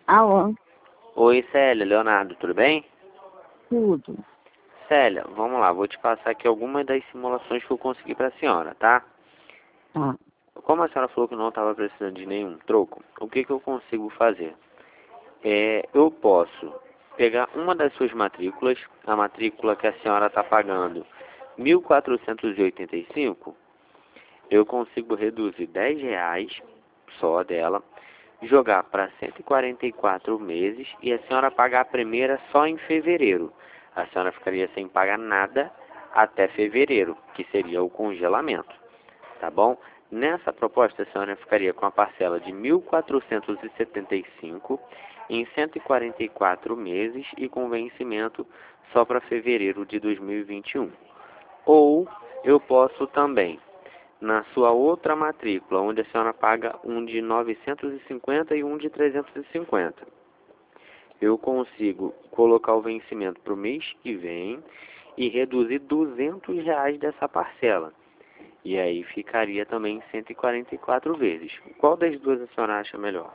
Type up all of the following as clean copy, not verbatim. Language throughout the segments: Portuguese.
Alô, Oi, Célia, Leonardo, tudo bem? tudo. Célia, vamos lá, vou te passar aqui algumas das simulações que eu consegui para a senhora, tá? Tá. Como a senhora falou que não estava precisando de nenhum troco, o que que eu consigo fazer? Eu posso pegar uma das suas matrículas, a matrícula que a senhora está pagando 1.485, eu consigo reduzir R$ 10 só dela, jogar para 144 meses e a senhora pagar a primeira só em fevereiro. A senhora ficaria sem pagar nada até fevereiro, que seria o congelamento, tá bom? Nessa proposta, a senhora ficaria com a parcela de 1.475 em 144 meses e com vencimento só para fevereiro de 2021. Ou eu posso também, na sua outra matrícula, onde a senhora paga um de 950 e um de 350. Eu consigo colocar o vencimento para o mês que vem e reduzir R$ 200 dessa parcela. E aí ficaria também 144 vezes. Qual das duas a senhora acha melhor?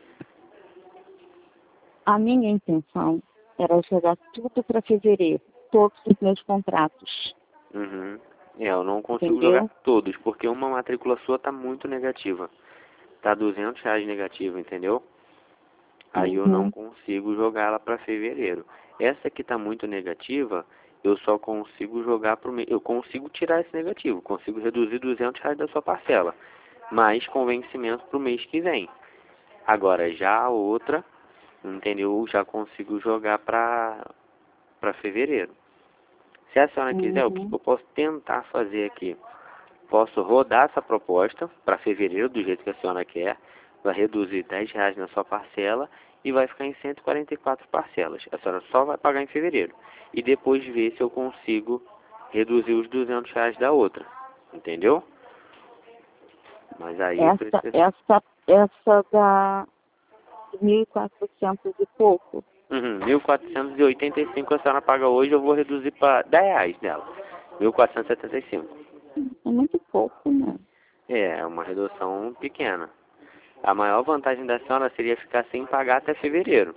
A minha intenção era jogar tudo para fevereiro, todos os meus contratos, Uhum. Eu não consigo jogar entendeu? todos, porque uma matrícula sua está muito negativa. Tá R$ 200 negativa, entendeu? Aí eu não Uhum. consigo jogar ela para fevereiro. Essa que está muito negativa, eu só consigo jogar para o mês. Eu consigo tirar esse negativo, consigo reduzir R$ 200 da sua parcela, mas com vencimento para o mês que vem. Agora já a outra, entendeu? Eu já consigo jogar para fevereiro. Se a senhora quiser, o que Uhum. eu posso tentar fazer aqui? Posso rodar essa proposta para fevereiro, do jeito que a senhora quer, vai reduzir R$ 10 na sua parcela e vai ficar em 144 parcelas. A senhora só vai pagar em fevereiro. E depois ver se eu consigo reduzir os R$ 200 da outra. Entendeu? Mas aí eu Essa, preciso... essa, essa da 1.400 e pouco. 1.485 a senhora paga hoje, eu vou reduzir para R$ 10 dela. 1.475. É muito pouco, né? É uma redução pequena. A maior vantagem da senhora seria ficar sem pagar até fevereiro.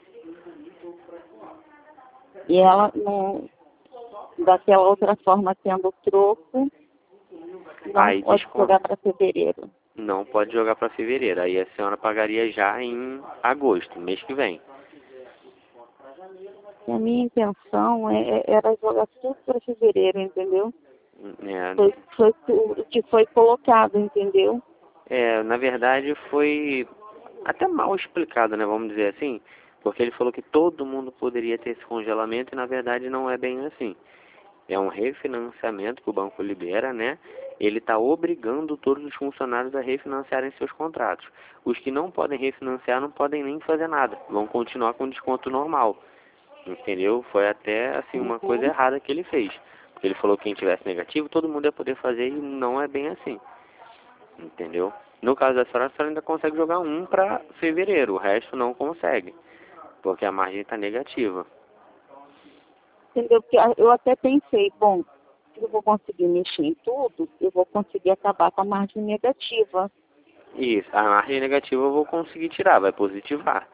E ela, não, daquela outra forma, tendo troco, não Aí pode desconto. jogar para fevereiro. Não pode jogar para fevereiro. Aí a senhora pagaria já em agosto, mês que vem. E a minha intenção era jogar tudo para fevereiro, entendeu? Foi o que foi colocado, entendeu? Na verdade foi até mal explicado, né? Vamos dizer assim. Porque ele falou que todo mundo poderia ter esse congelamento e na verdade não é bem assim. É um refinanciamento que o banco libera, né? Ele está obrigando todos os funcionários a refinanciarem seus contratos. Os que não podem refinanciar não podem nem fazer nada, vão continuar com desconto normal, entendeu? Foi até assim uma coisa Uhum. errada que ele fez. Porque ele falou que quem tivesse negativo, todo mundo ia poder fazer e não é bem assim, entendeu? No caso da senhora, a senhora ainda consegue jogar um para fevereiro, o resto não consegue, porque a margem está negativa. Entendeu? Porque eu até pensei, bom, se eu vou conseguir mexer em tudo, eu vou conseguir acabar com a margem negativa. Isso, a margem negativa eu vou conseguir tirar, vai positivar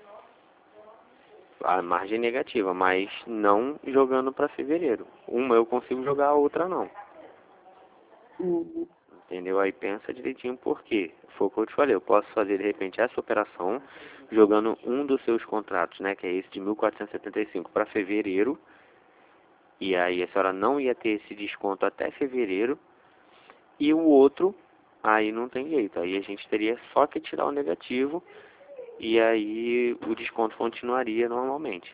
a margem negativa, mas não jogando para fevereiro. Uma eu consigo jogar, a outra não. Uhum. Entendeu? Aí pensa direitinho por quê. Foi o que eu te falei, eu posso fazer de repente essa operação jogando um dos seus contratos, né, que é esse de 1.475 para fevereiro, e aí a senhora não ia ter esse desconto até fevereiro, e o outro, aí não tem jeito, aí a gente teria só que tirar o negativo, e aí o desconto continuaria normalmente.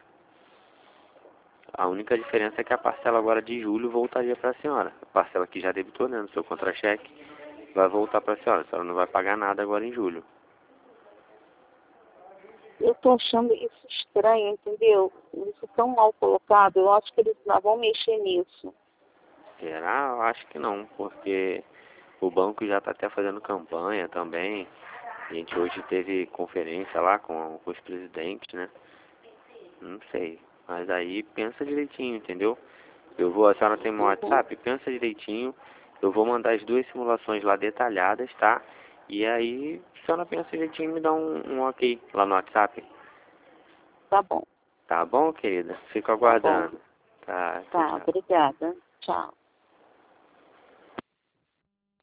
A única diferença é que a parcela agora de julho voltaria para a senhora. A parcela que já debitou, né, no seu contra-cheque, vai voltar para a senhora. A senhora não vai pagar nada agora em julho. Eu estou achando isso estranho, entendeu? Isso tão mal colocado, eu acho que eles não vão mexer nisso. Será? Eu acho que não, porque o banco já está até fazendo campanha também. A gente hoje teve conferência lá com os presidentes, né? Não sei. Mas aí pensa direitinho, entendeu? A senhora tem meu Uhum. WhatsApp? Pensa direitinho. Eu vou mandar as duas simulações lá detalhadas, tá? E aí, a senhora pensa direitinho e me dá um ok lá no WhatsApp. tá bom. Tá bom, querida? Fico Tá bom. aguardando. Tá, Tá, tchau. obrigada. Tchau.